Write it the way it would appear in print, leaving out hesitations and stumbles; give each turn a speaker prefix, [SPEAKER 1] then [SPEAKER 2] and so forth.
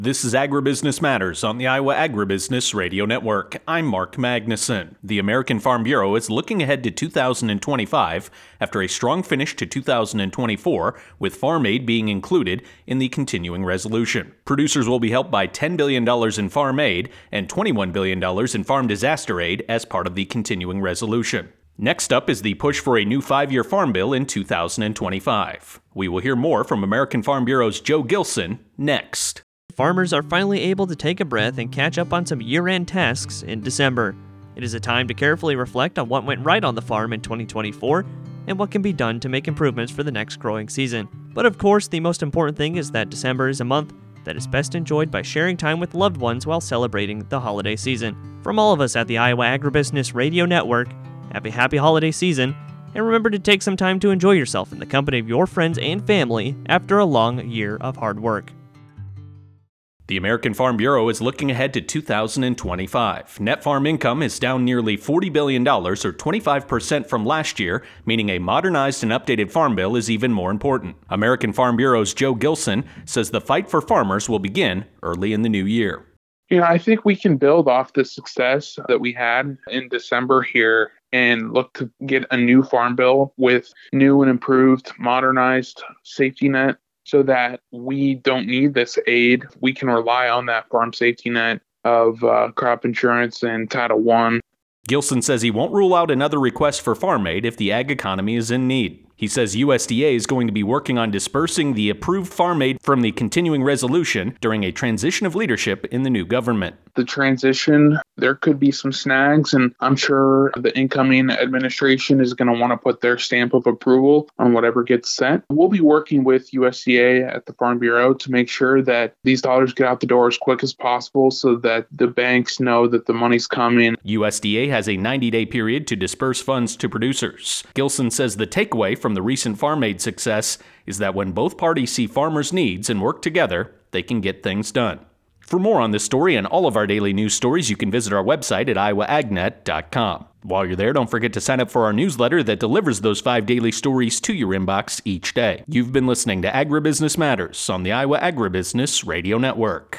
[SPEAKER 1] This is Agribusiness Matters on the Iowa Agribusiness Radio Network. I'm Mark Magnuson. The American Farm Bureau is looking ahead to 2025 after a strong finish to 2024, with farm aid being included in the continuing resolution. Producers will be helped by $10 billion in farm aid and $21 billion in farm disaster aid as part of the continuing resolution. Next up is the push for a new 5-year farm bill in 2025. We will hear more from American Farm Bureau's Joe Gilson next.
[SPEAKER 2] Farmers are finally able to take a breath and catch up on some year-end tasks in December. It is a time to carefully reflect on what went right on the farm in 2024 and what can be done to make improvements for the next growing season. But of course, the most important thing is that December is a month that is best enjoyed by sharing time with loved ones while celebrating the holiday season. From all of us at the Iowa Agribusiness Radio Network, have a happy holiday season, and remember to take some time to enjoy yourself in the company of your friends and family after a long year of hard work.
[SPEAKER 1] The American Farm Bureau is looking ahead to 2025. Net farm income is down nearly $40 billion, or 25% from last year, meaning a modernized and updated farm bill is even more important. American Farm Bureau's Joe Gilson says the fight for farmers will begin early in the new year.
[SPEAKER 3] I think we can build off the success that we had in December here and look to get a new farm bill with new and improved, modernized safety net, so that we don't need this aid. We can rely on that farm safety net of crop insurance and Title I.
[SPEAKER 1] Gilson says he won't rule out another request for farm aid if the ag economy is in need. He says USDA is going to be working on dispersing the approved farm aid from the continuing resolution during a transition of leadership in the new government.
[SPEAKER 3] The transition, there could be some snags, and I'm sure the incoming administration is going to want to put their stamp of approval on whatever gets sent. We'll be working with USDA at the Farm Bureau to make sure that these dollars get out the door as quick as possible so that the banks know that the money's coming.
[SPEAKER 1] USDA has a 90-day period to disperse funds to producers. Gilson says the takeaway from the recent farm aid success is that when both parties see farmers' needs and work together, they can get things done. For more on this story and all of our daily news stories, you can visit our website at iowaagnet.com. While you're there, don't forget to sign up for our newsletter that delivers those 5 daily stories to your inbox each day. You've been listening to Agribusiness Matters on the Iowa Agribusiness Radio Network.